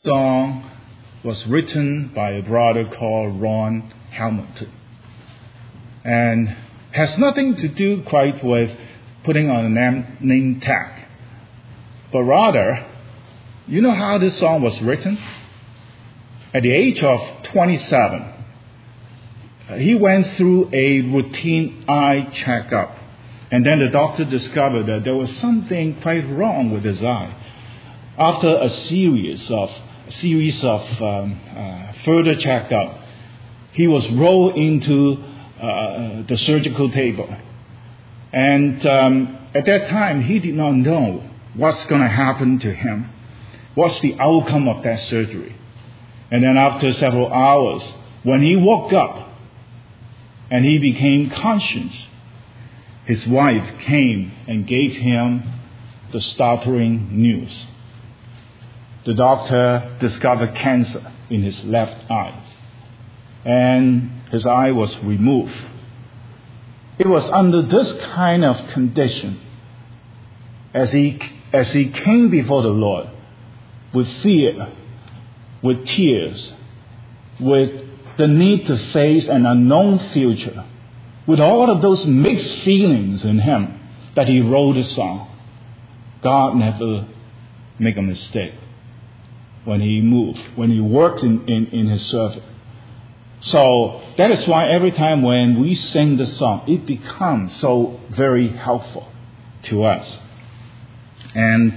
Song was written by a brother called Ron Hamilton, and has nothing to do quite with putting on a name tag, but rather, you know how this song was written? At the age of 27, he went through a routine eye checkup, and then the doctor discovered that there was something quite wrong with his eye. After a series of further checkup, he was rolled into the surgical table, and at that time he did not know what's going to happen to him, what's the outcome of that surgery. And then after several hours, when he woke up and he became conscious, his wife came and gave him the startling news. The doctor discovered cancer in his left eye, and his eye was removed. It was under this kind of condition, as he came before the Lord with fear, with tears, with the need to face an unknown future, with all of those mixed feelings in him, that he wrote a song. God never make a mistake when he moved, when he worked in his service. So that is why every time when we sing the song, it becomes so very helpful to us. And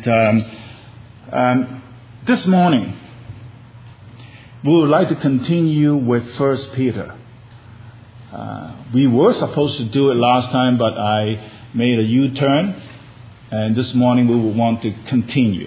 this morning, we would like to continue with 1 Peter. We were supposed to do it last time, but I made a U-turn, and this morning we will want to continue.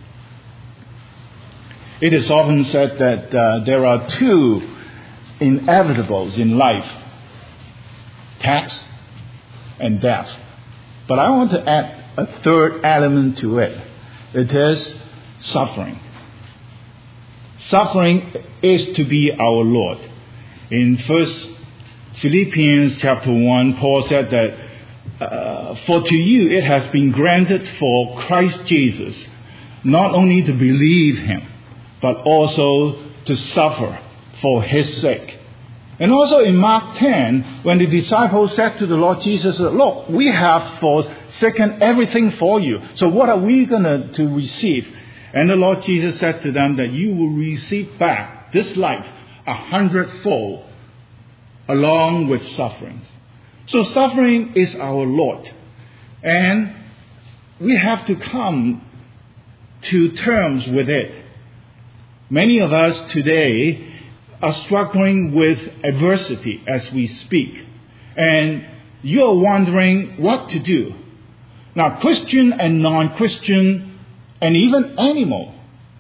It is often said that there are two inevitables in life, tax and death. But I want to add a third element to it. It is suffering. Suffering is to be our Lord. In Philippians chapter 1, Paul said that for to you it has been granted for Christ Jesus not only to believe him, but also to suffer for his sake. And also in Mark 10, when the disciples said to the Lord Jesus, look, we have forsaken everything for you, so what are we going to receive? And the Lord Jesus said to them that you will receive back this life 100-fold, along with sufferings. So suffering is our Lord. And we have to come to terms with it. Many of us today are struggling with adversity as we speak. And you're wondering what to do. Now, Christian and non-Christian and even animal,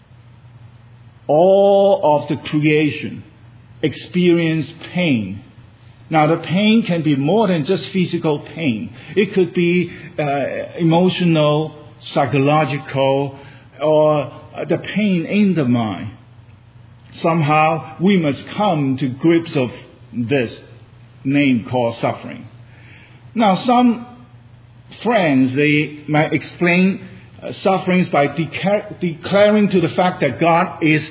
all of the creation experience pain. Now, the pain can be more than just physical pain. It could be emotional, psychological, or the pain in the mind. Somehow we must come to grips of this name called suffering. Now, some friends, they might explain sufferings by declaring to the fact that God is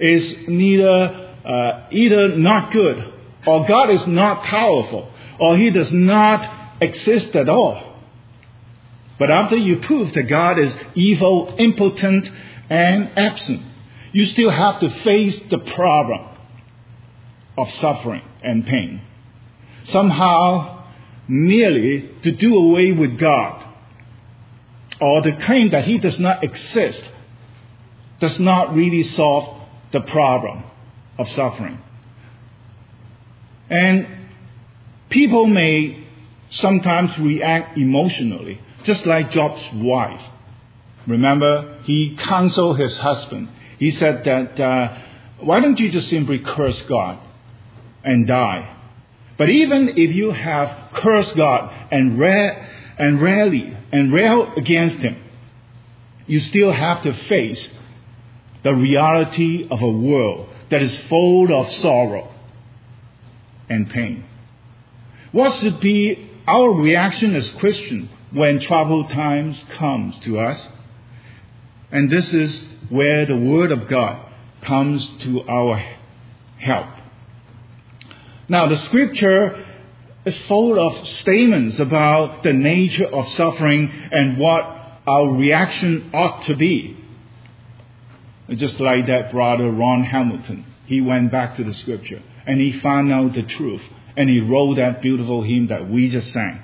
either not good, or God is not powerful, or he does not exist at all. But after you prove that God is evil, impotent, and absent, you still have to face the problem of suffering and pain. Somehow, merely to do away with God, or to claim that he does not exist, does not really solve the problem of suffering. And people may sometimes react emotionally, just like Job's wife. Remember, he counseled his husband. He said that, why don't you just simply curse God and die? But even if you have cursed God and rail against him, you still have to face the reality of a world that is full of sorrow and pain. What should be our reaction as Christians when troubled times comes to us? And this is where the Word of God comes to our help. Now, the scripture is full of statements about the nature of suffering and what our reaction ought to be. Just like that brother Ron Hamilton. He went back to the scripture and he found out the truth. And he wrote that beautiful hymn that we just sang.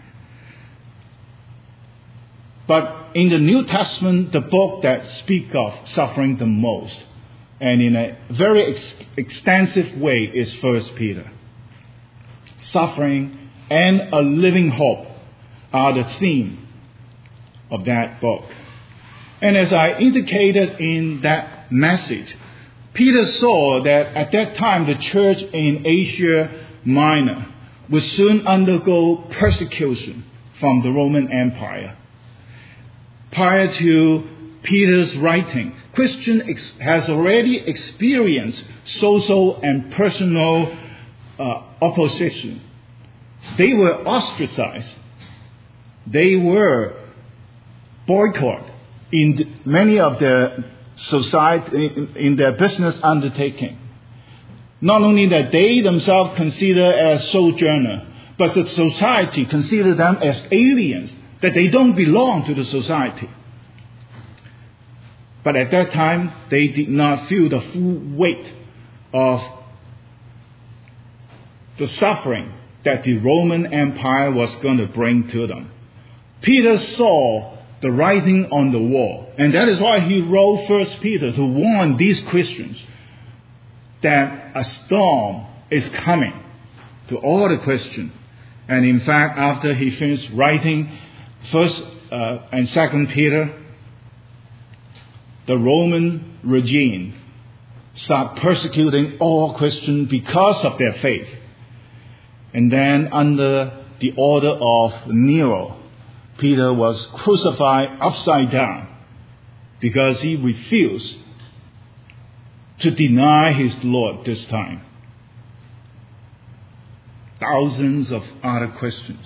But in the New Testament, the book that speaks of suffering the most, and in a very extensive way, is 1 Peter. Suffering and a living hope are the theme of that book. And as I indicated in that message, Peter saw that at that time the church in Asia Minor would soon undergo persecution from the Roman Empire. Prior to Peter's writing, Christian has already experienced social and personal opposition. They were ostracized. They were boycotted in many of their society, in their business undertaking. Not only that they themselves consider as sojourner, but the society consider them as aliens, that they don't belong to the society. But at that time, they did not feel the full weight of the suffering that the Roman Empire was going to bring to them. Peter saw the writing on the wall, and that is why he wrote 1 Peter to warn these Christians that a storm is coming to all the Christians. And in fact, after he finished writing 1st and 2nd Peter, the Roman regime started persecuting all Christians because of their faith. And then under the order of Nero, Peter was crucified upside down because he refused to deny his Lord this time. Thousands of other Christians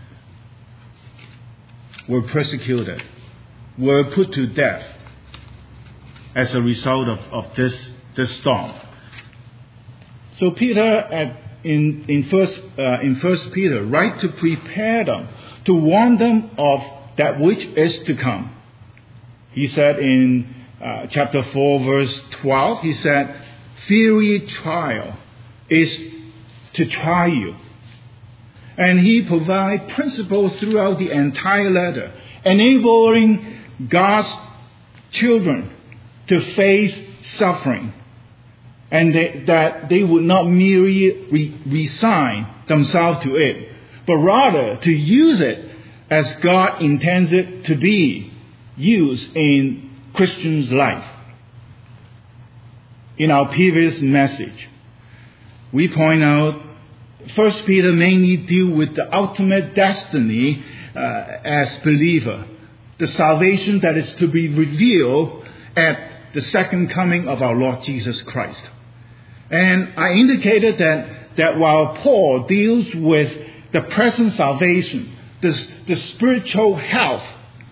were persecuted, were put to death as a result of this storm. So Peter, in First Peter, write to prepare them, to warn them of that which is to come. He said in chapter 4, verse 12, he said, fiery trial is to try you. And he provides principles throughout the entire letter, enabling God's children to face suffering, and that they would not merely resign themselves to it, but rather to use it as God intends it to be used in Christians' life. In our previous message, we point out 1 Peter mainly deal with the ultimate destiny as believer, the salvation that is to be revealed at the second coming of our Lord Jesus Christ. And I indicated that while Paul deals with the present salvation, the spiritual health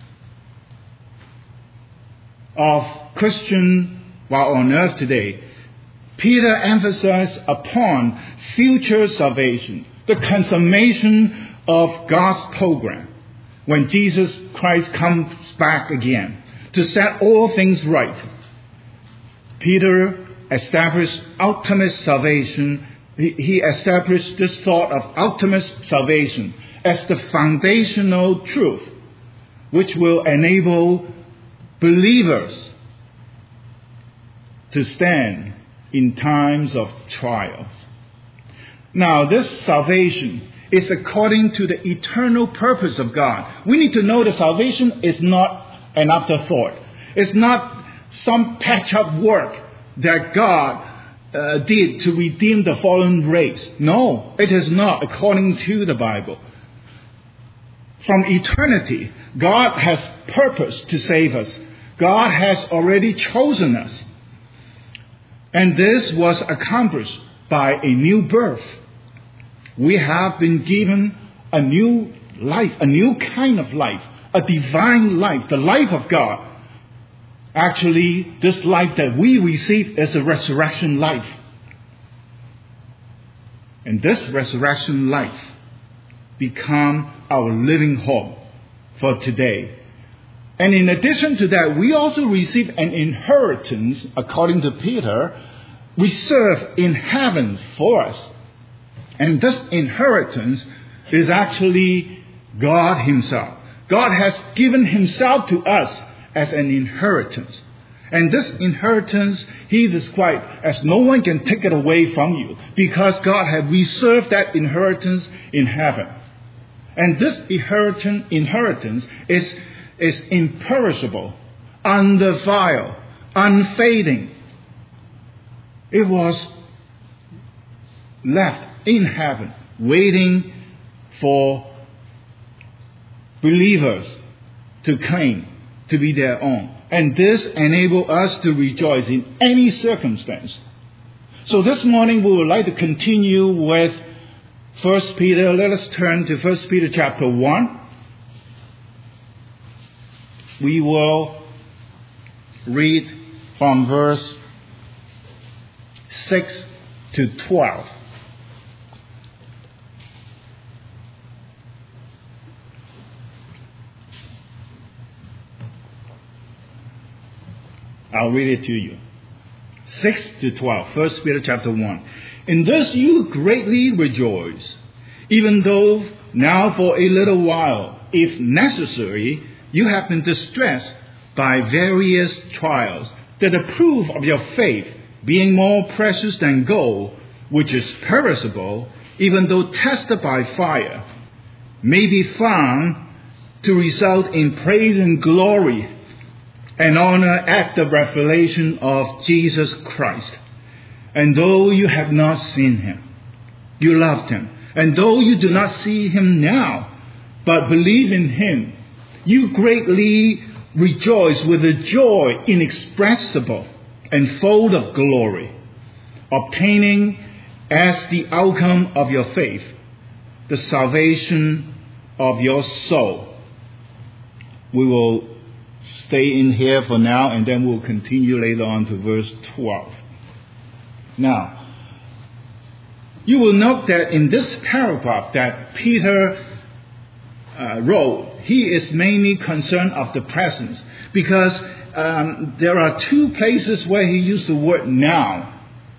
of Christian while on earth today, Peter emphasized upon future salvation, the consummation of God's program when Jesus Christ comes back again to set all things right. Peter established ultimate salvation. He established this thought of ultimate salvation as the foundational truth which will enable believers to stand in times of trials. Now, this salvation is according to the eternal purpose of God. We need to know that salvation is not an afterthought. It's not some patch-up work that God did to redeem the fallen race. No, it is not according to the Bible. From eternity, God has purposed to save us. God has already chosen us. And this was accomplished by a new birth. We have been given a new life, a new kind of life, a divine life, the life of God. Actually, this life that we receive is a resurrection life. And this resurrection life become our living hope for today. And in addition to that, we also receive an inheritance, according to Peter, reserved in heaven for us. And this inheritance is actually God himself. God has given himself to us as an inheritance. And this inheritance he described as no one can take it away from you, because God had reserved that inheritance in heaven. And this inheritance is imperishable, undefiled, unfading. It was left in heaven, waiting for believers to claim to be their own. And this enables us to rejoice in any circumstance. So this morning we would like to continue with 1 Peter. Let us turn to 1 Peter chapter 1. We will read from verse 6 to 12. I'll read it to you. 6 to 12. 1 Peter chapter 1. In this you greatly rejoice, even though now for a little while, if necessary, you have been distressed by various trials, that the proof of your faith, being more precious than gold, which is perishable, even though tested by fire, may be found to result in praise and glory and honor at the revelation of Jesus Christ. And though you have not seen him, you loved him. And though you do not see him now, but believe in him, you greatly rejoice with a joy inexpressible and full of glory, obtaining as the outcome of your faith the salvation of your soul. We will stay in here for now, and then we'll continue later on to verse 12. Now, you will note that in this paragraph that Peter wrote, he is mainly concerned of the present, because there are two places where he used the word now.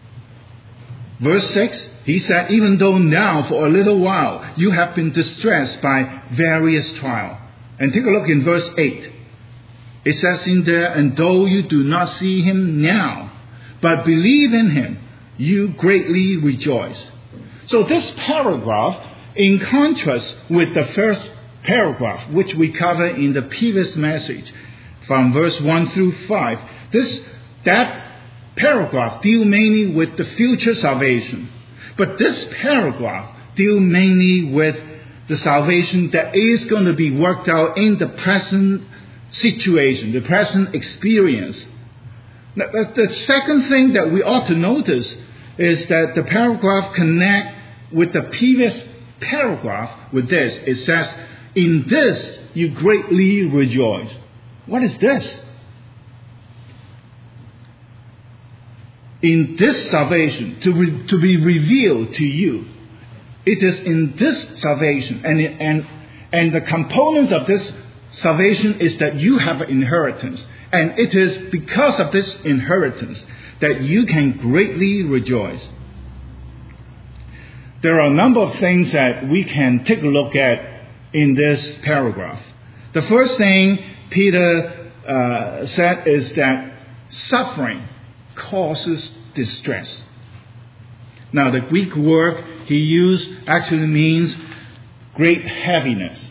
Verse 6, he said, even though now for a little while you have been distressed by various trials. And take a look in verse 8. It says in there, and though you do not see him now, but believe in him, you greatly rejoice. So this paragraph, in contrast with the first paragraph, which we covered in the previous message, from verse 1 through 5, that paragraph deals mainly with the future salvation. But this paragraph deals mainly with the salvation that is going to be worked out in the present situation, the present experience. Now, the second thing that we ought to notice is that the paragraph connects with the previous paragraph with this. It says, in this you greatly rejoice. What is this? In this salvation, to be revealed to you. It is in this salvation, and the components of this salvation is that you have an inheritance. And it is because of this inheritance that you can greatly rejoice. There are a number of things that we can take a look at in this paragraph. The first thing Peter said is that suffering causes distress. Now, the Greek word he used actually means great heaviness.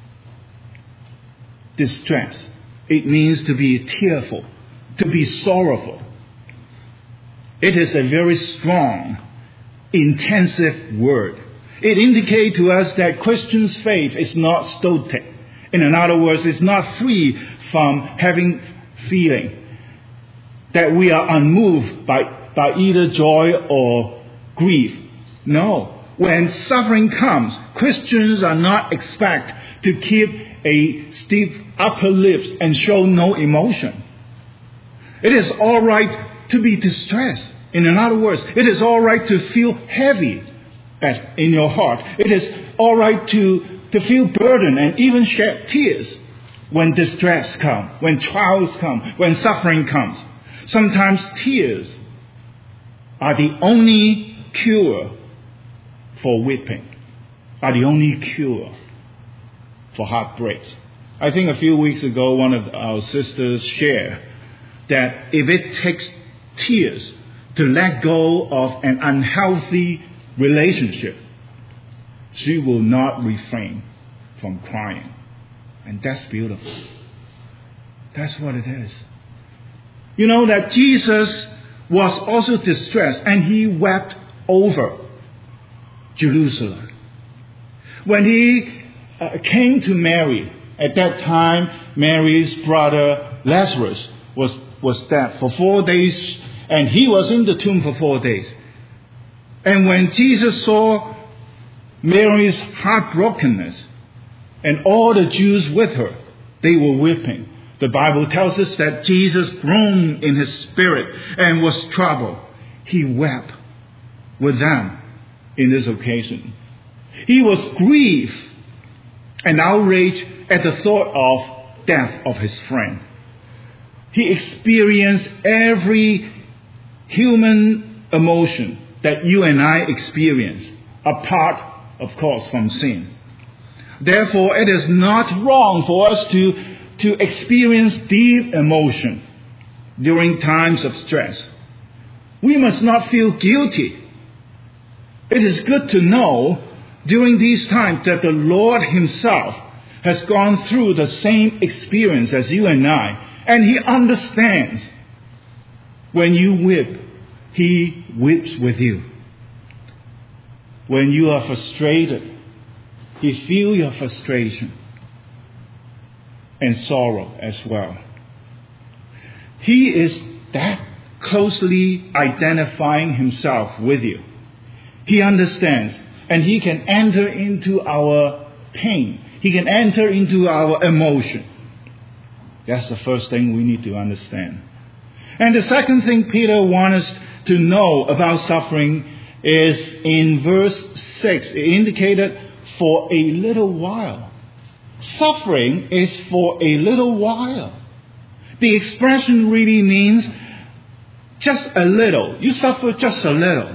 Distress. It means to be tearful, to be sorrowful. It is a very strong, intensive word. It indicates to us that Christian's faith is not stoic. In other words, it's not free from having feeling that we are unmoved by either joy or grief. No. When suffering comes, Christians are not expected to keep a stiff upper lips and show no emotion. It is all right to be distressed. In other words, it is all right to feel heavy in your heart. It is all right to feel burdened and even shed tears when distress comes, when trials come, when suffering comes. Sometimes tears are the only cure for weeping, are the only cure for heartbreaks. I think a few weeks ago, one of our sisters shared that if it takes tears to let go of an unhealthy relationship, she will not refrain from crying. And that's beautiful. That's what it is. You know that Jesus was also distressed and he wept over Jerusalem. When he came to Mary, at that time Mary's brother Lazarus was dead for 4 days, and he was in the tomb for 4 days. And when Jesus saw Mary's heartbrokenness and all the Jews with her, they were weeping. The Bible tells us that Jesus groaned in his spirit and was troubled. He wept with them in this occasion. He was grieved and outraged at the thought of death of his friend. He experienced every human emotion that you and I experience, apart, of course, from sin. Therefore, it is not wrong for us to experience deep emotion during times of stress. We must not feel guilty. It is good to know during these times that the Lord himself has gone through the same experience as you and I, and he understands. When you weep, he weeps with you. When you are frustrated, he feels your frustration and sorrow as well. He is that closely identifying himself with you. He understands, and he can enter into our pain. He can enter into our emotion. That's the first thing we need to understand. And the second thing Peter wants us to know about suffering is in verse 6. It indicated for a little while. Suffering is for a little while. The expression really means just a little. You suffer just a little.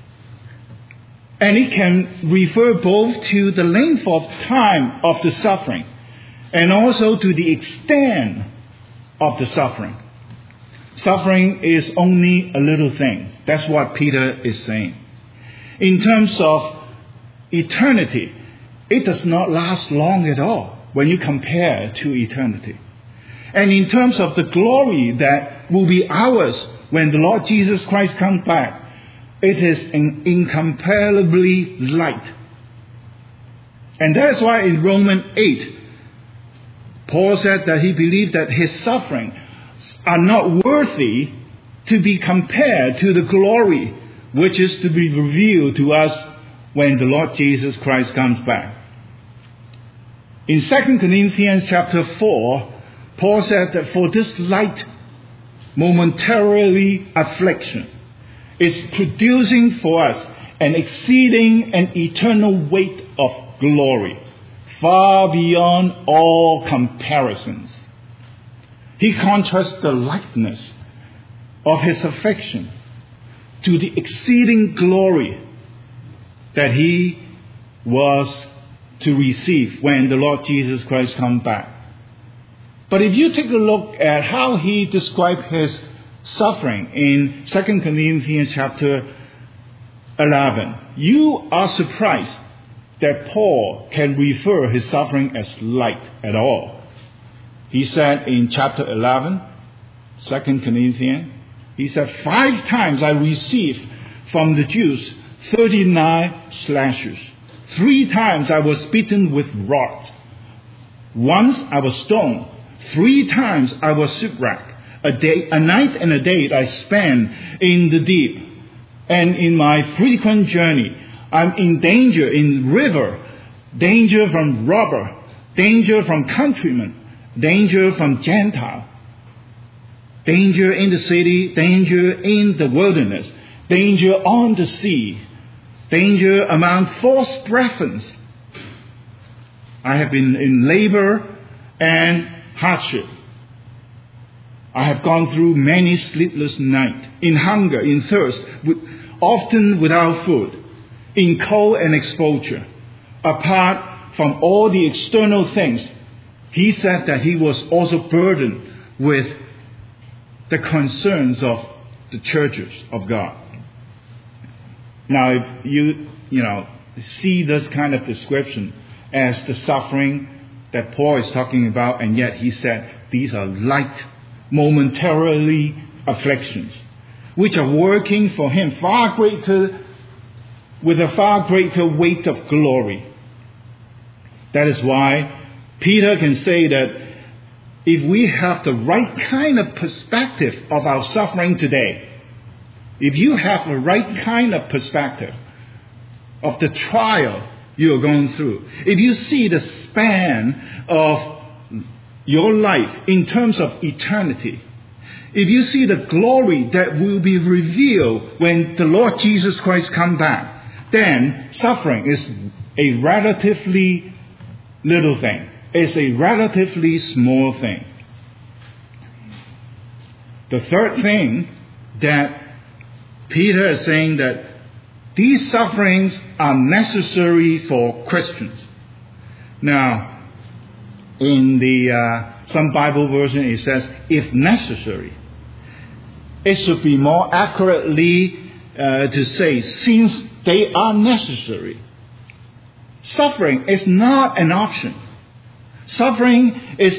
And it can refer both to the length of time of the suffering and also to the extent of the suffering. Suffering is only a little thing. That's what Peter is saying. In terms of eternity, it does not last long at all when you compare to eternity. And in terms of the glory that will be ours when the Lord Jesus Christ comes back, it is incomparably light. And that is why in Romans 8, Paul said that he believed that his sufferings are not worthy to be compared to the glory which is to be revealed to us when the Lord Jesus Christ comes back. In 2 Corinthians chapter 4, Paul said that for this light, momentarily affliction is producing for us an exceeding and eternal weight of glory, far beyond all comparisons. He contrasts the lightness of his affliction to the exceeding glory that he was to receive when the Lord Jesus Christ comes back. But if you take a look at how he described his suffering in 2 Corinthians chapter 11, you are surprised that Paul can refer his suffering as light at all. He said in chapter 11, 2 Corinthians, he said, 5 times I received from the Jews 39 slashes. 3 times I was beaten with rods. Once I was stoned. 3 times I was shipwrecked. A night and a day I spent in the deep. And in my frequent journey, I'm in danger in river, danger from robber, danger from countrymen, danger from Gentile. danger in the city, danger in the wilderness, danger on the sea, danger among false brethren. I have been in labor and hardship. I have gone through many sleepless nights, in hunger, in thirst, often without food, in cold and exposure. Apart from all the external things, he said that he was also burdened with the concerns of the churches of God. Now, if you see this kind of description as the suffering that Paul is talking about, and yet he said these are light, momentarily afflictions, which are working for him with a far greater weight of glory. That is why Peter can say that if we have the right kind of perspective of our suffering today, if you have the right kind of perspective of the trial you are going through, if you see the span of your life in terms of eternity, if you see the glory that will be revealed when the Lord Jesus Christ comes back, then suffering is a relatively little thing. It's a relatively small thing. The third thing that Peter is saying that these sufferings are necessary for Christians. Now, in the some Bible version it says, if necessary. It should be more accurately to say, since they are necessary. Suffering is not an option. Suffering is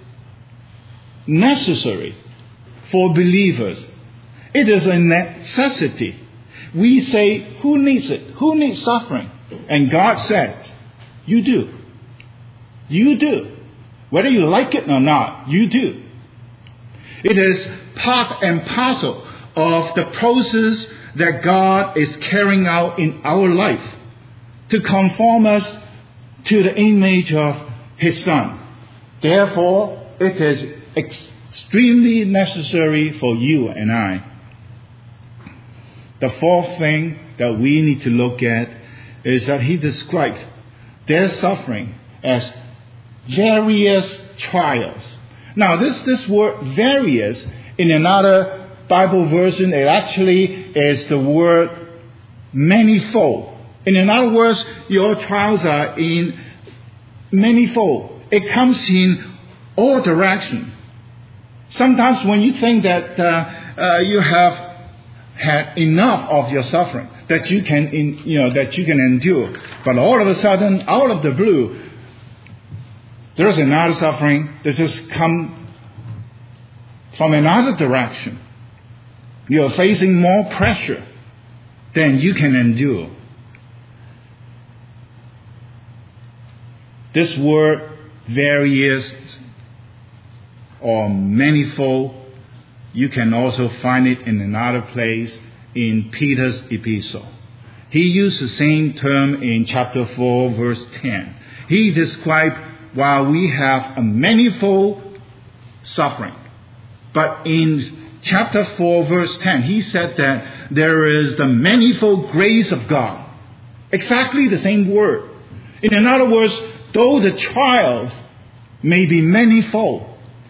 necessary for believers. It is a necessity. We say, who needs it? Who needs suffering? And God said, you do. You do. Whether you like it or not, you do. It is part and parcel of the process that God is carrying out in our life to conform us to the image of His Son. Therefore, it is extremely necessary for you and I. The fourth thing that we need to look at is that he described their suffering as various trials. Now, this word various, in another Bible version, it actually is the word manifold. In other words, your trials are in manifold. It comes in all directions. Sometimes when you think that you have had enough of your suffering, that you can endure, but all of a sudden, out of the blue, there's another suffering that just come from another direction. You are facing more pressure than you can endure. This word various or manifold, you can also find it in another place in Peter's epistle. He used the same term in chapter 4, verse 10. He described while we have a manifold suffering. But in chapter 4, verse 10, he said that there is the manifold grace of God. Exactly the same word. In other words, though the trials may be manifold,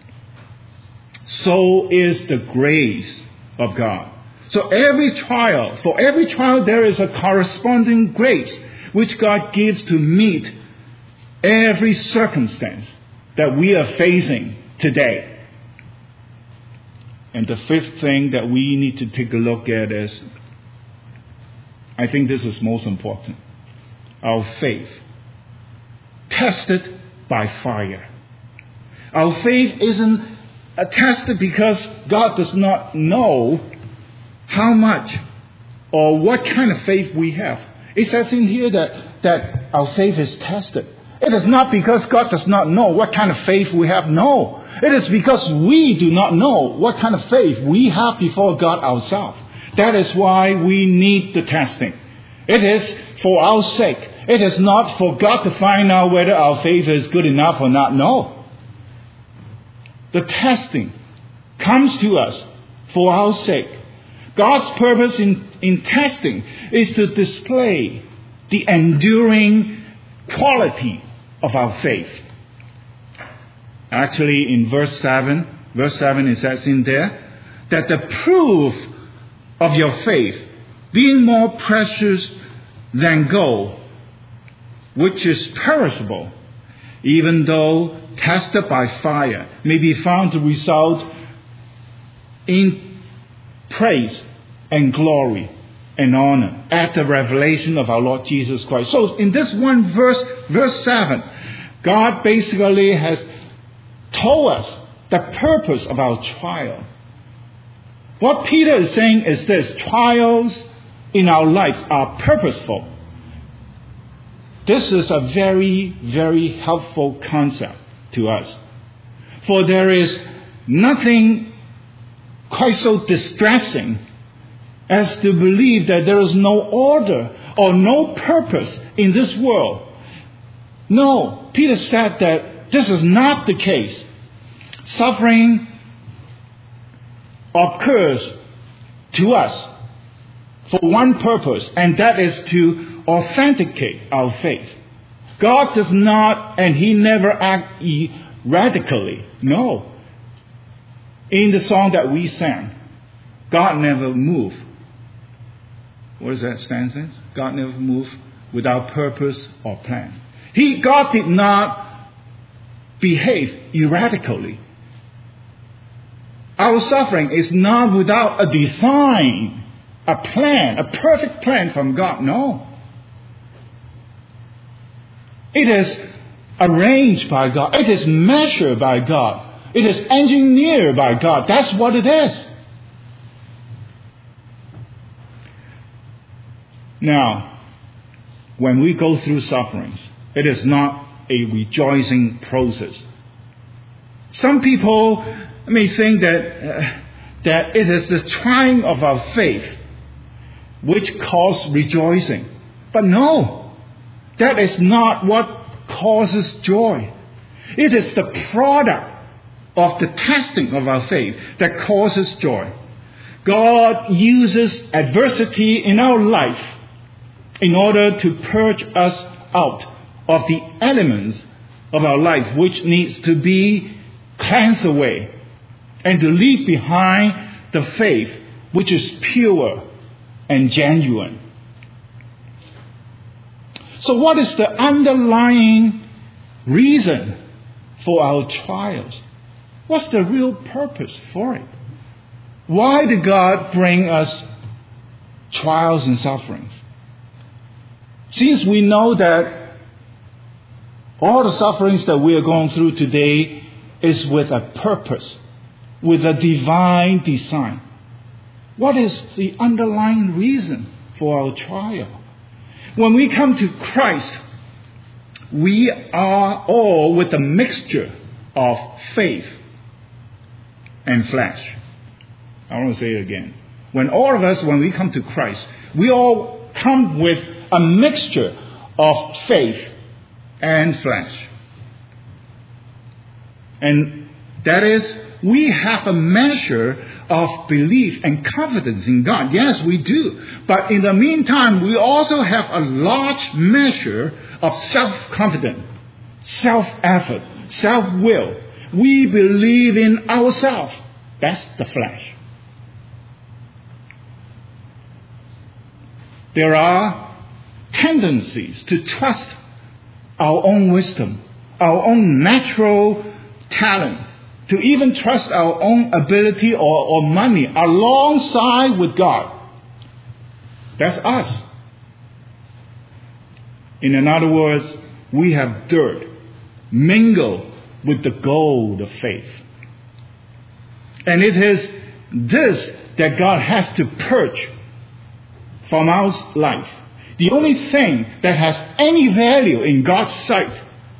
so is the grace of God. So for every trial there is a corresponding grace which God gives to meet every circumstance that we are facing today. And the fifth thing that we need to take a look at is, I think this is most important, our faith. Tested by fire. Our faith isn't tested because God does not know how much or what kind of faith we have. It says in here that our faith is tested. It is not because God does not know what kind of faith we have. No. It is because we do not know what kind of faith we have before God ourselves. That is why we need the testing. It is for our sake. It is not for God to find out whether our faith is good enough or not. No. The testing comes to us for our sake. God's purpose in testing is to display the enduring quality of our faith. Actually, in verse 7 it says in there that the proof of your faith, being more precious than gold, which is perishable, even though tested by fire, may be found to result in praise and glory and honor at the revelation of our Lord Jesus Christ. So in this one verse 7, God basically has told us the purpose of our trial. What Peter is saying is this: trials in our lives are purposeful. This is a very, very helpful concept to us. For there is nothing quite so distressing as to believe that there is no order or no purpose in this world. No, Peter said that this is not the case. Suffering occurs to us for one purpose, and that is to authenticate our faith. God does not, and He never acts erratically. No. In the song that we sang, God never moved. What does that stand for? God never moved without purpose or plan. God did not behave erratically. Our suffering is not without a design, a plan, a perfect plan from God. No. It is arranged by God. It is measured by God. It is engineered by God. That's what it is. Now, when we go through sufferings, it is not a rejoicing process. Some people may think that it is the trying of our faith which causes rejoicing. But no, that is not what causes joy. It is the product of the testing of our faith that causes joy. God uses adversity in our life in order to purge us out of the elements of our life which needs to be cleansed away, and to leave behind the faith which is pure and genuine. So what is the underlying reason for our trials? What's the real purpose for it? Why did God bring us trials and sufferings? Since we know that all the sufferings that we are going through today is with a purpose, with a divine design. What is the underlying reason for our trial? When we come to Christ, we are all with a mixture of faith and flesh. I want to say it again. When we come to Christ, we all come with a mixture of faith and flesh. And that is, we have a measure of belief and confidence in God. Yes, we do. But in the meantime, we also have a large measure of self-confidence, self-effort, self-will. We believe in ourselves. That's the flesh. There are tendencies to trust our own wisdom, our own natural talent, to even trust our own ability or money alongside with God. That's us. In other words, we have dirt mingled with the gold of faith. And it is this that God has to purge from our life. The only thing that has any value in God's sight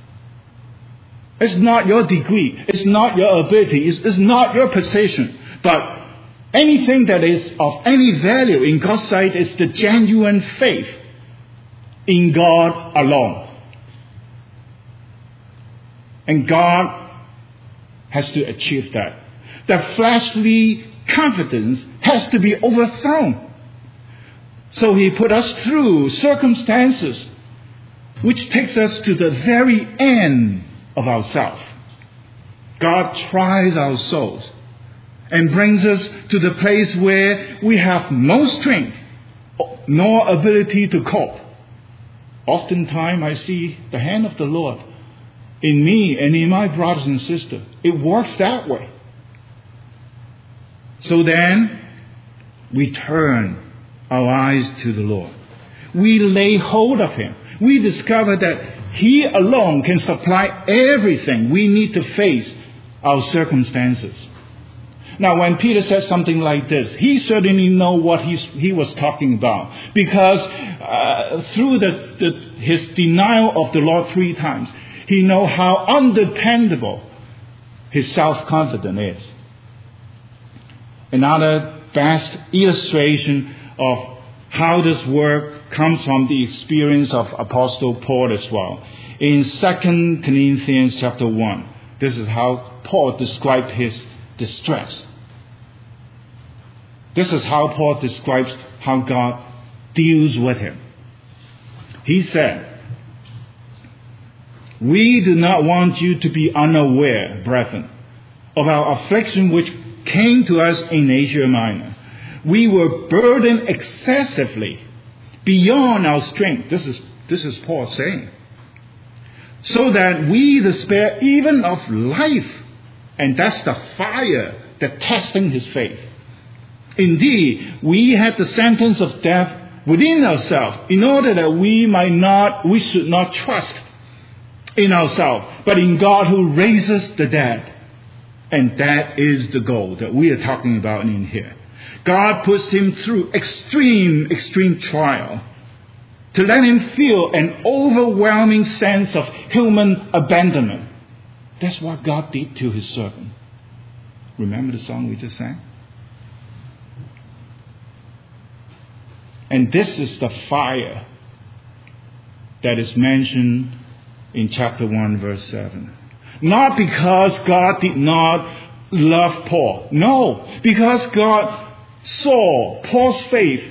is not your degree, it's not your ability, it's not your position, but anything that is of any value in God's sight is the genuine faith in God alone. And God has to achieve that. that fleshly confidence has to be overthrown. So he put us through circumstances which takes us to the very end of ourselves. God tries our souls and brings us to the place where we have no strength nor ability to cope. Oftentimes I see the hand of the Lord in me and in my brothers and sisters. It works that way. So then we turn our eyes to the Lord. We lay hold of Him. We discover that He alone can supply everything we need to face our circumstances. Now, when Peter said something like this, he certainly knew what he was talking about, because through his denial of the Lord 3 times, he knows how undependable his self-confidence is. Another vast illustration of how this work comes from the experience of Apostle Paul as well. In 2 Corinthians chapter 1, this is how Paul described his distress. This is how Paul describes how God deals with him. He said, "We do not want you to be unaware, brethren, of our affliction which came to us in Asia Minor. We were burdened excessively beyond our strength." This is Paul saying. "So that we despair even of life." And that's the fire that testing his faith. "Indeed, we had the sentence of death within ourselves, in order that we should not trust in ourselves, but in God who raises the dead." And that is the goal that we are talking about in here. God puts him through extreme trial to let him feel an overwhelming sense of human abandonment. That's what God did to his servant. Remember the song we just sang? And this is the fire that is mentioned in chapter 1, verse 7. Not because God did not love Paul. No, because God saw Paul's faith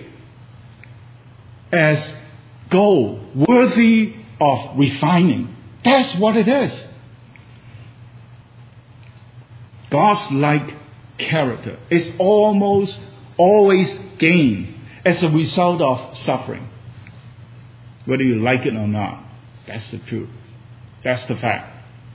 as gold, worthy of refining. That's what it is. God's like character is almost always gained as a result of suffering. Whether you like it or not, that's the truth. That's the fact.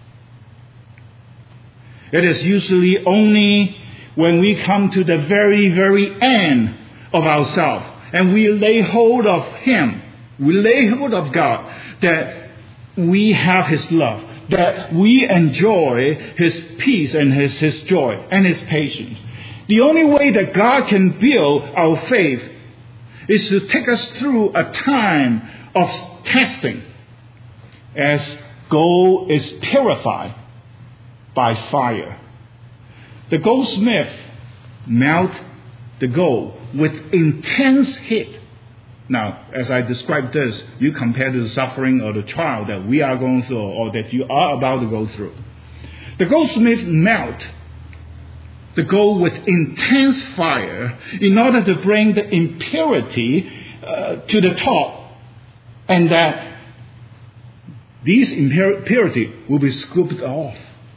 It is usually only when we come to the very, very end of ourselves and we lay hold of Him, we lay hold of God, that we have His love, that we enjoy His peace and His joy and His patience. The only way that God can build our faith is to take us through a time of testing as gold is purified by fire. The goldsmith melts the gold with intense heat. Now, as I describe this, you compare to the suffering or the trial that we are going through or that you are about to go through. The goldsmith melts the gold with intense fire in order to bring the impurity to the top, and that these impurity will be scooped off.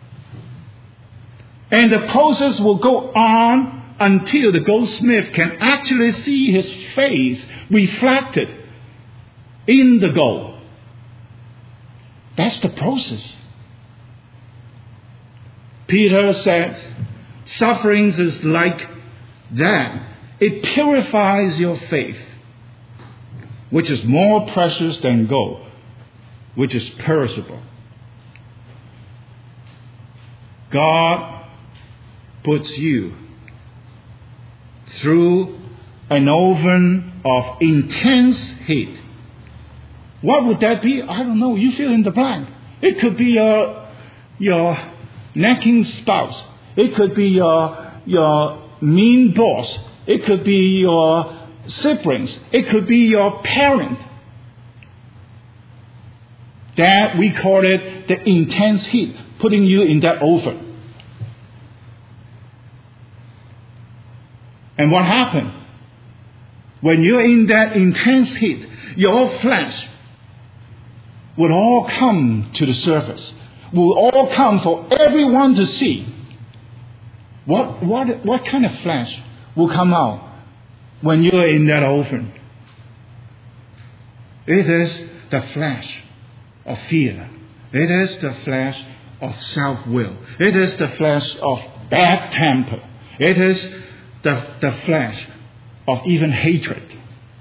And the process will go on until the goldsmith can actually see his face reflected in the gold. That's the process. Peter says, sufferings is like that. It purifies your faith, which is more precious than gold, which is perishable. God puts you through an oven of intense heat. What would that be? I don't know. You fill in the blank. It could be your nagging spouse. It could be your mean boss. It could be your siblings. It could be your parent. That we call it the intense heat, putting you in that oven. And what happened? When you're in that intense heat, your flesh will all come to the surface, will all come for everyone to see. What kind of flesh will come out when you're in that oven? It is the flesh of fear. It is the flesh of self-will. It is the flesh of bad temper. It is the flesh of even hatred.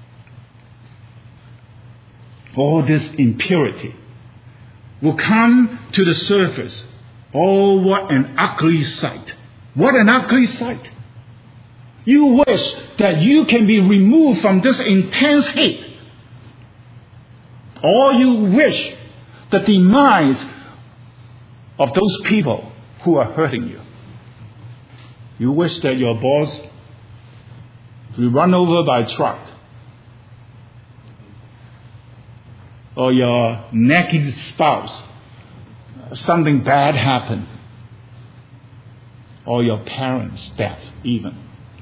All this impurity will come to the surface. Oh, what an ugly sight. What an ugly sight. You wish that you can be removed from this intense heat. Or you wish the demise of those people who are hurting you. You wish that your boss be run over by a truck, or your naked spouse, something bad happened, or your parents' death even.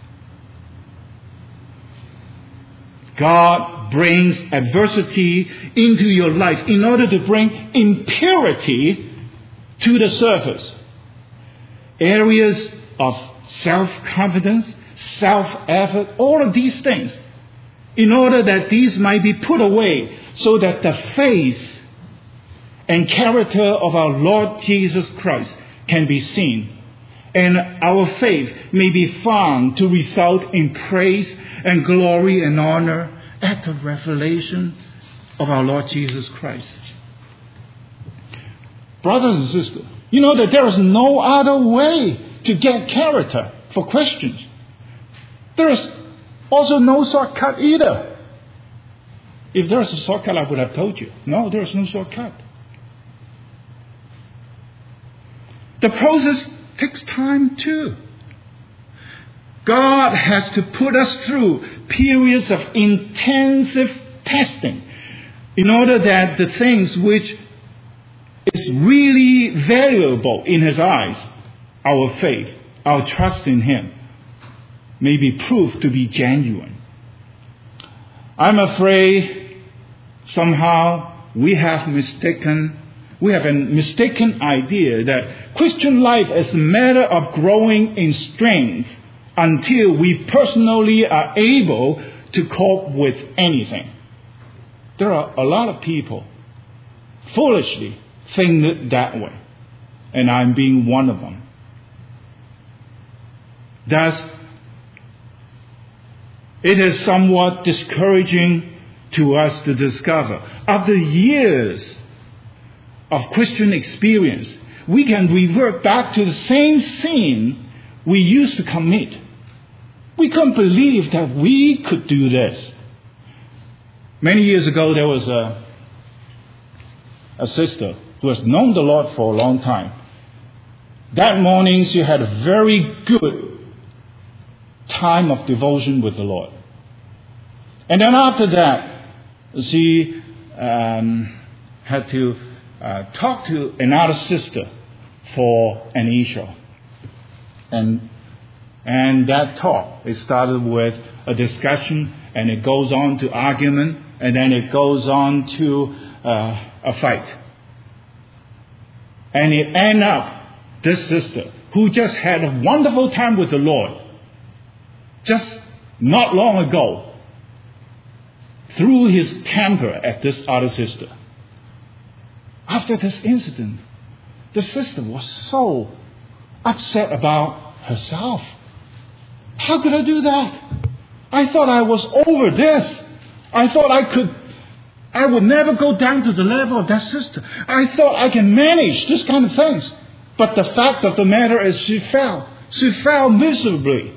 God brings adversity into your life in order to bring impurity to the surface. Areas of self-confidence, self-effort, all of these things, in order that these might be put away so that the face and character of our Lord Jesus Christ can be seen, and our faith may be found to result in praise and glory and honor at the revelation of our Lord Jesus Christ. Brothers and sisters, you know that there is no other way to get character for Christians. There is also no shortcut either. If there is a shortcut, I would have told you. No, there is no shortcut. The process takes time too. God has to put us through periods of intensive testing in order that the things which is really valuable in His eyes, our faith, our trust in Him, may be proved to be genuine. I'm afraid somehow we have a mistaken idea that Christian life is a matter of growing in strength until we personally are able to cope with anything. There are a lot of people foolishly think it that way, and I'm being one of them. Thus, it is somewhat discouraging to us to discover, after years of Christian experience, we can revert back to the same sin we used to commit. We couldn't believe that we could do this. Many years ago, there was a sister who has known the Lord for a long time. That morning, she had a very good time of devotion with the Lord. And then after that, she had to talk to another sister for an issue. And that talk, it started with a discussion, and it goes on to argument, and then it goes on to a fight. And it ended up, this sister, who just had a wonderful time with the Lord, just not long ago, threw his temper at this other sister. After this incident, the sister was so upset about herself. How could I do that? I thought I was over this. I thought I would never go down to the level of that sister. I thought I can manage this kind of things. But the fact of the matter is she fell. She fell miserably.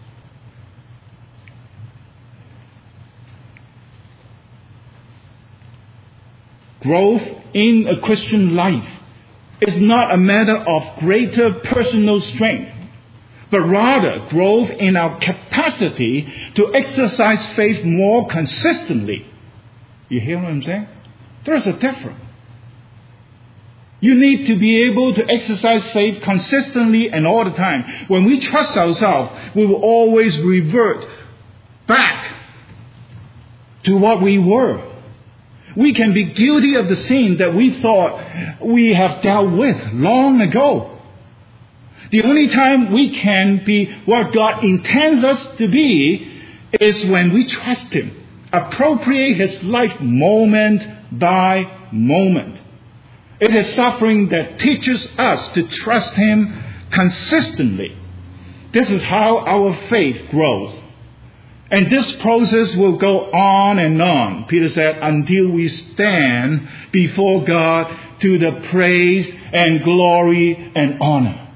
Growth in a Christian life is not a matter of greater personal strength, but rather growth in our capacity to exercise faith more consistently. You hear what I'm saying? There's a difference. You need to be able to exercise faith consistently and all the time. When we trust ourselves, we will always revert back to what we were. We can be guilty of the sin that we thought we have dealt with long ago. The only time we can be what God intends us to be is when we trust Him, appropriate His life moment by moment. It is suffering that teaches us to trust Him consistently. This is how our faith grows. And this process will go on and on, Peter said, until we stand before God to the praise and glory and honor.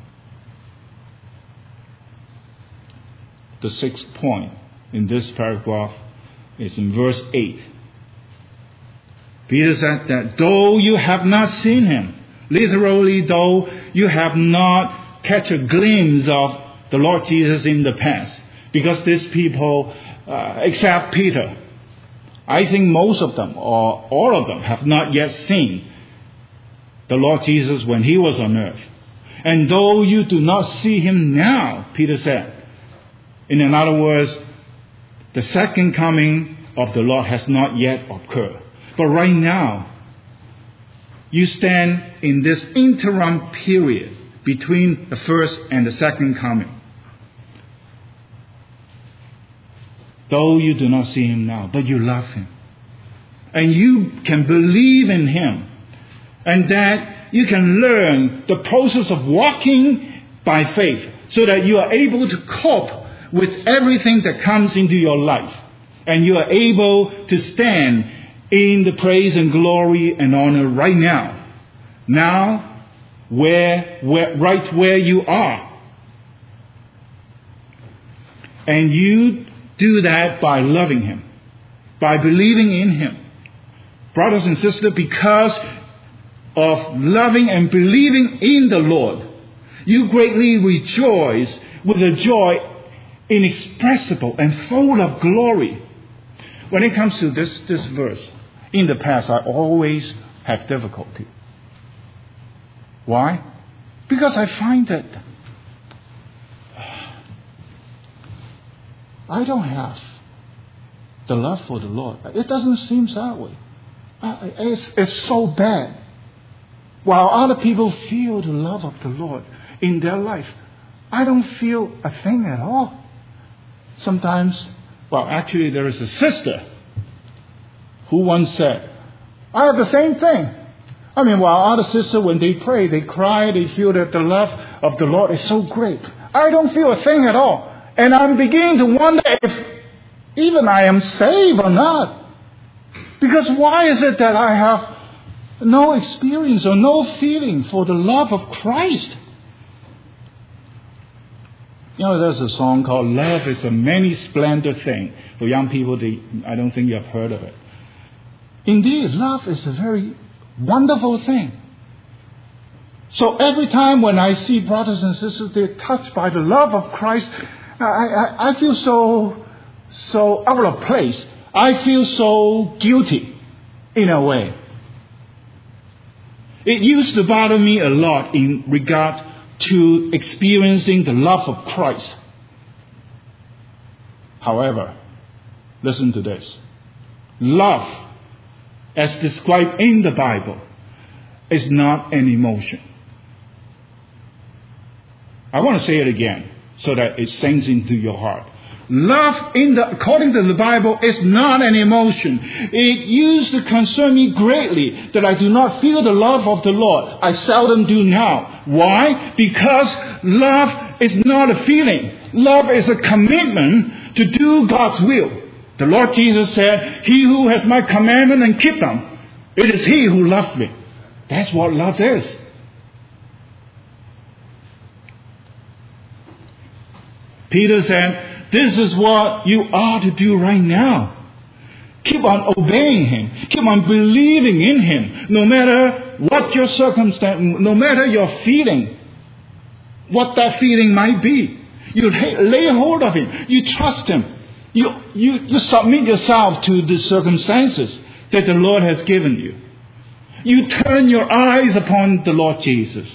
The sixth point in this paragraph is in verse 8. Peter said that though you have not seen Him, literally though you have not catch a glimpse of the Lord Jesus in the past, because these people, except Peter, I think most of them or all of them have not yet seen the Lord Jesus when He was on earth. And though you do not see Him now, Peter said, in other words, the second coming of the Lord has not yet occurred. But right now, you stand in this interim period between the first and the second coming. Though you do not see Him now, but you love Him. And you can believe in Him. And that you can learn the process of walking by faith so that you are able to cope with everything that comes into your life. And you are able to stand in the praise and glory and honor right now. Now, right where you are. And you do that by loving Him, by believing in Him. Brothers and sisters, because of loving and believing in the Lord, you greatly rejoice with a joy inexpressible and full of glory. When it comes to this verse, in the past I always have difficulty. Why? Because I find that I don't have the love for the Lord. It doesn't seem that way. It's so bad. While other people feel the love of the Lord in their life, I don't feel a thing at all. Sometimes, actually there is a sister who once said, I have the same thing. While other sisters, when they pray, they cry, they feel that the love of the Lord is so great. I don't feel a thing at all. And I'm beginning to wonder if even I am saved or not. Because why is it that I have no experience or no feeling for the love of Christ? There's a song called Love is a Many Splendid Thing. For young people, I don't think you have heard of it. Indeed, love is a very wonderful thing. So every time when I see brothers and sisters, they're touched by the love of Christ, I feel so out of place. I feel so guilty in a way. It used to bother me a lot in regard to experiencing the love of Christ. However, listen to this. Love, as described in the Bible, is not an emotion. I want to say it again so that it sinks into your heart. Love, according to the Bible, is not an emotion. It used to concern me greatly that I do not feel the love of the Lord. I seldom do now. Why? Because love is not a feeling. Love is a commitment to do God's will. The Lord Jesus said, he who has my commandment and keep them, it is he who loves me. That's what love is. Peter said, this is what you are to do right now. Keep on obeying Him. Keep on believing in Him. No matter what your circumstance, no matter your feeling, what that feeling might be. You lay hold of Him. You trust Him. You submit yourself to the circumstances that the Lord has given you. You turn your eyes upon the Lord Jesus.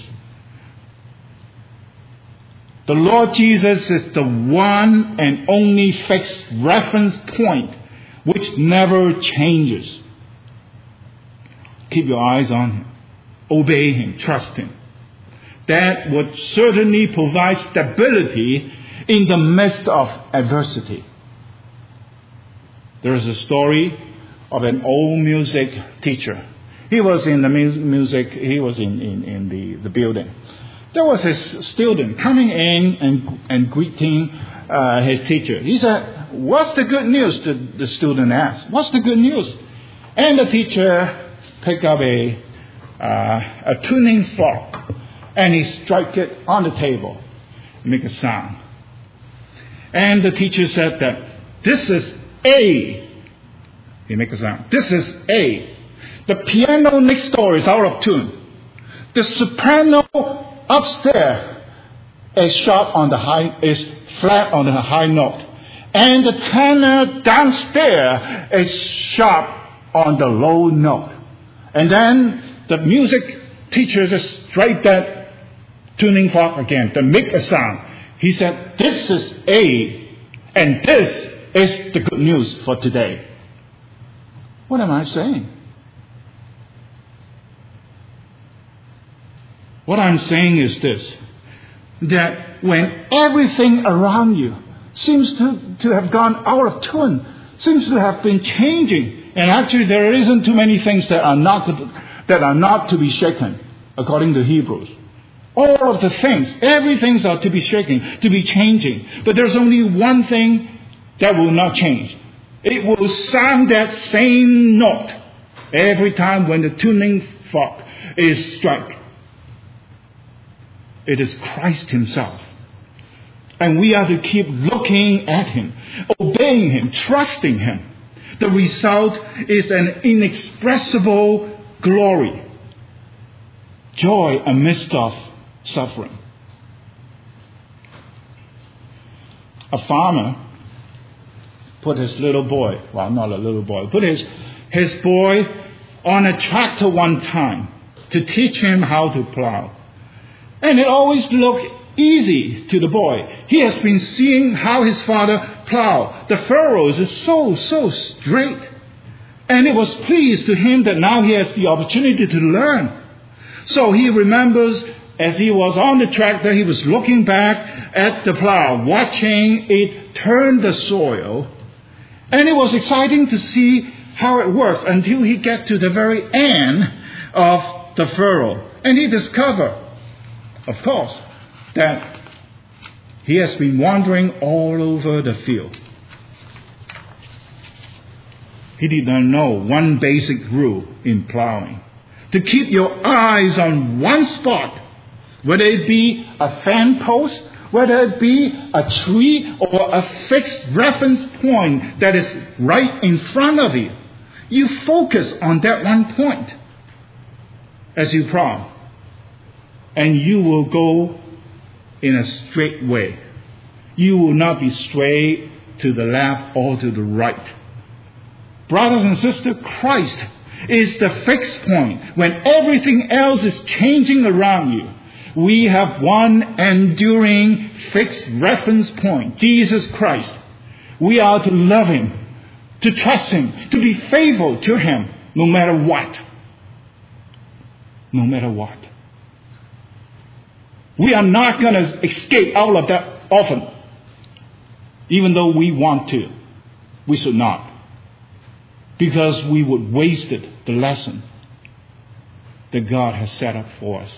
The Lord Jesus is the one and only fixed reference point which never changes. Keep your eyes on Him. Obey Him. Trust Him. That would certainly provide stability in the midst of adversity. There is a story of an old music teacher. He was in the music, he was in the building. There was a student coming in and greeting his teacher. He said, "What's the good news?" The student asked. "What's the good news?" And the teacher picked up a tuning fork and he struck it on the table, make a sound. And the teacher said that this is A. He make a sound. This is A. The piano next door is out of tune. The soprano upstairs is flat on the high note, and the tenor downstairs is sharp on the low note. And then the music teacher just strike that tuning fork again to make a sound. He said, "This is A, and this is the good news for today." What am I saying? What I'm saying is this, that when everything around you seems to have gone out of tune, seems to have been changing, and actually there isn't too many things that are not to be shaken, according to Hebrews. All of the things, everything are to be shaken, to be changing. But there's only one thing that will not change. It will sound that same note every time when the tuning fork is struck. It is Christ Himself. And we are to keep looking at Him, obeying Him, trusting Him. The result is an inexpressible glory, joy amidst of suffering. A farmer put his little boy, well, not a little boy, put his boy on a tractor one time to teach him how to plow. And it always looked easy to the boy. He has been seeing how his father plow. The furrows is so straight. And it was pleased to him that now he has the opportunity to learn. So he remembers as he was on the tractor, he was looking back at the plow, watching it turn the soil. And it was exciting to see how it works until he get to the very end of the furrow. And he discovered, of course, that he has been wandering all over the field. He did not know one basic rule in plowing. To keep your eyes on one spot, whether it be a fan post, whether it be a tree or a fixed reference point that is right in front of you. You focus on that one point as you plow. And you will go in a straight way. You will not be straight to the left or to the right. Brothers and sisters, Christ is the fixed point. When everything else is changing around you, we have one enduring fixed reference point, Jesus Christ. We are to love Him, to trust Him, to be faithful to Him, no matter what. No matter what. We are not going to escape out of that often. Even though we want to. We should not. Because we would waste the lesson that God has set up for us.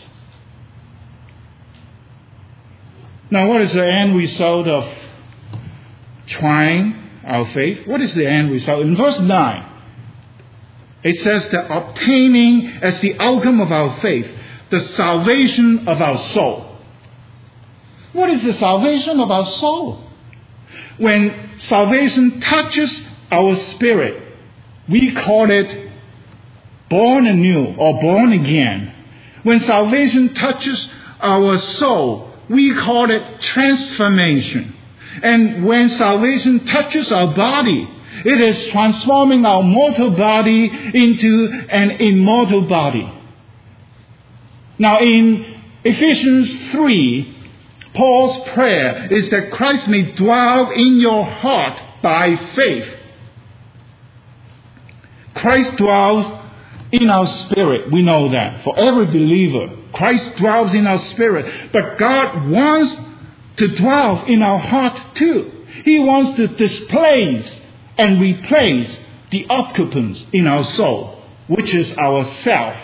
Now, what is the end result of trying our faith? What is the end result? In verse 9, it says that obtaining as the outcome of our faith, the salvation of our soul. What is the salvation of our soul? When salvation touches our spirit, we call it born anew or born again. When salvation touches our soul, we call it transformation. And when salvation touches our body, It is transforming our mortal body into an immortal body. Now in Ephesians 3, Paul's prayer is that Christ may dwell in your heart by faith. Christ dwells in our spirit. We know that. For every believer, Christ dwells in our spirit. But God wants to dwell in our heart too. He wants to displace and replace the occupants in our soul, which is our self.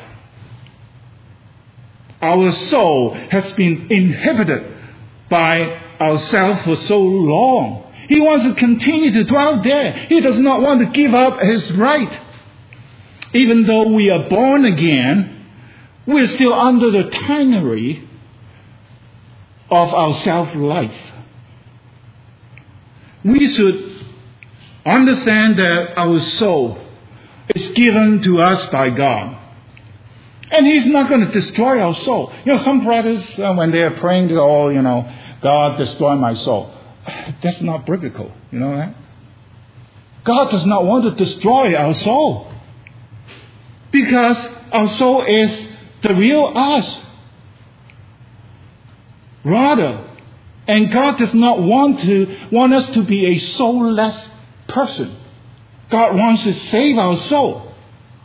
Our soul has been inhibited by ourself for so long. He wants to continue to dwell there. He does not want to give up his right. Even though we are born again, we're still under the tyranny of our self-life. We should understand that our soul is given to us by God. And He's not going to destroy our soul. Some brothers, when they are praying, they go, God, destroy my soul. That's not biblical. You know that? God does not want to destroy our soul. Because our soul is the real us. Rather, and God does not want us to be a soulless person. God wants to save our soul.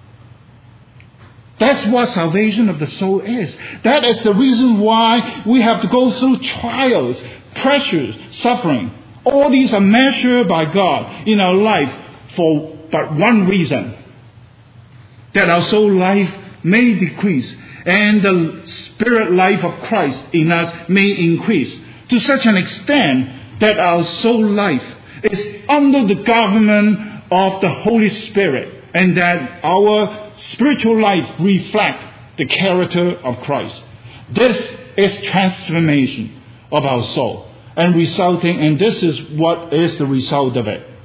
That's what salvation of the soul is. That is the reason why we have to go through trials, pressures, suffering. All these are measured by God in our life for but one reason. That our soul life may decrease and the spirit life of Christ in us may increase to such an extent that our soul life is under the government of the Holy Spirit and that our spiritual life reflects the character of Christ. This is transformation of our soul and this is what is the result of it.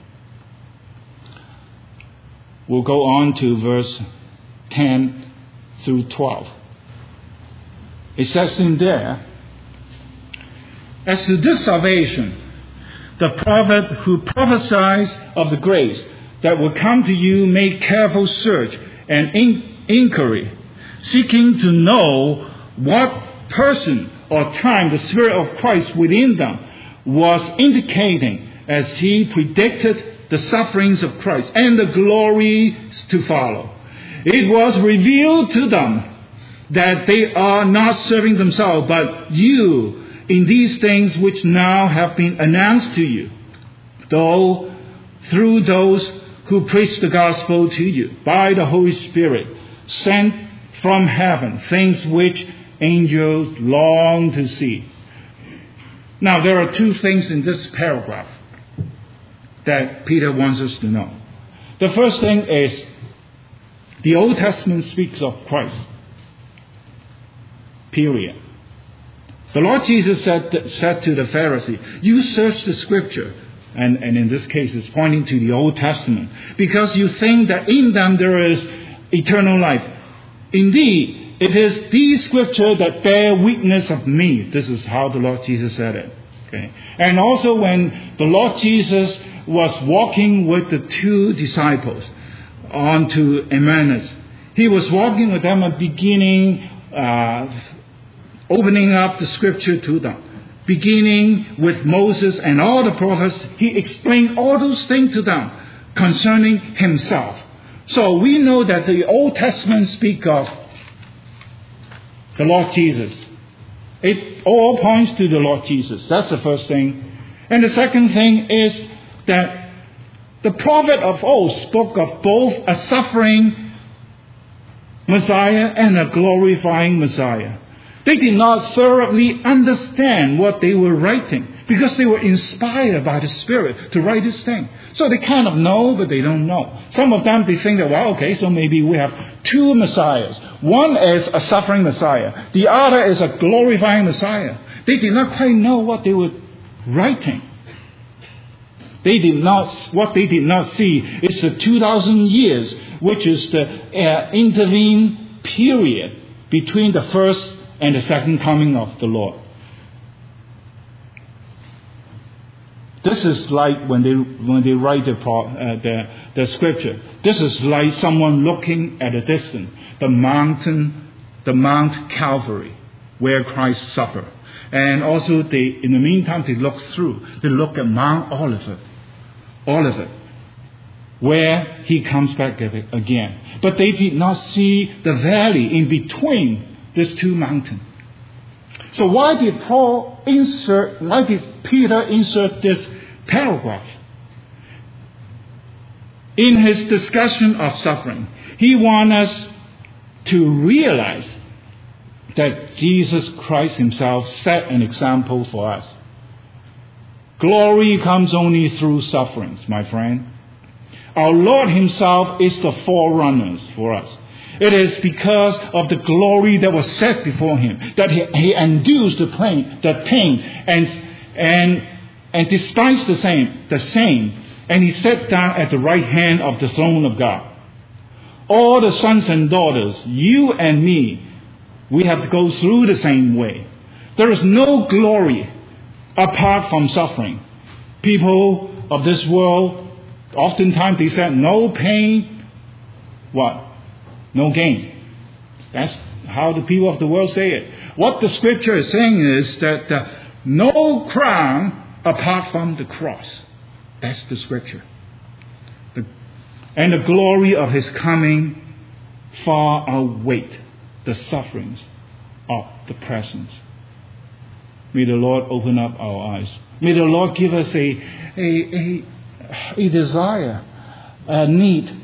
We'll go on to verse 10 through 12. It says in there, as to this salvation, the prophet who prophesies of the grace that will come to you made careful search and inquiry, seeking to know what person or time the Spirit of Christ within them was indicating as He predicted the sufferings of Christ and the glories to follow. It was revealed to them that they are not serving themselves, but you in these things which now have been announced to you, though through those who preach the gospel to you by the Holy Spirit, sent from heaven, things which angels long to see. Now, there are two things in this paragraph that Peter wants us to know. The first thing is the Old Testament speaks of Christ. Period. The Lord Jesus said to the Pharisee, you search the Scripture, and in this case it's pointing to the Old Testament, because you think that in them there is eternal life. Indeed, it is these Scripture that bear witness of me. This is how the Lord Jesus said it. Okay. And also when the Lord Jesus was walking with the two disciples on to Emmaus, He was walking with them and beginning opening up the Scripture to them. Beginning with Moses and all the prophets, He explained all those things to them concerning Himself. So we know that the Old Testament speaks of the Lord Jesus. It all points to the Lord Jesus. That's the first thing. And the second thing is that the prophet of old spoke of both a suffering Messiah and a glorifying Messiah. They did not thoroughly understand what they were writing because they were inspired by the Spirit to write this thing. So they kind of know, but they don't know. Some of them, they think that, so maybe we have two Messiahs. One is a suffering Messiah. The other is a glorifying Messiah. They did not quite know what they were writing. What they did not see is the 2,000 years, which is the intervening period between the first and the second coming of the Lord. This is like when they write the scripture. This is like someone looking at a distance, the Mount Calvary, where Christ suffered. And also, in the meantime, they look through. They look at Mount Olivet, where he comes back again. But they did not see the valley in between these two mountains. So why did Peter insert this paragraph? In his discussion of suffering, he wants us to realize that Jesus Christ himself set an example for us. Glory comes only through sufferings, my friend. Our Lord himself is the forerunner for us. It is because of the glory that was set before him that he endured the pain and despised the same, and he sat down at the right hand of the throne of God. All the sons and daughters, you and me, we have to go through the same way. There is no glory apart from suffering. People of this world, oftentimes they said, no pain, what? No gain. That's how the people of the world say it. What the scripture is saying is that no crown apart from the cross. That's the scripture. And the glory of his coming far outweighed the sufferings of the present. May the Lord open up our eyes. May the Lord give us a desire, a need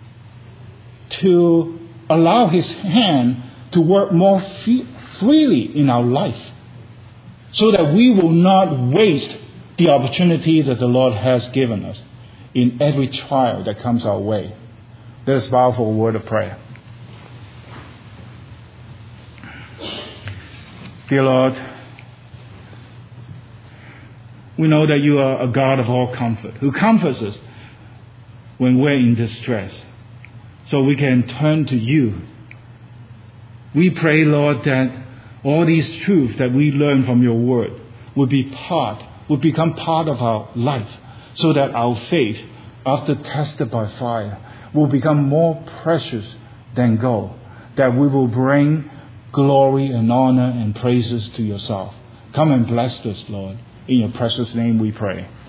to allow his hand to work more freely in our life, so that we will not waste the opportunity that the Lord has given us in every trial that comes our way. Let us bow for a word of prayer. Dear Lord, we know that you are a God of all comfort, who comforts us when we're in distress, so we can turn to you. We pray, Lord, that all these truths that we learn from your word would become part of our life, so that our faith, after tested by fire, will become more precious than gold, that we will bring glory and honor and praises to yourself. Come and bless us, Lord. In your precious name we pray.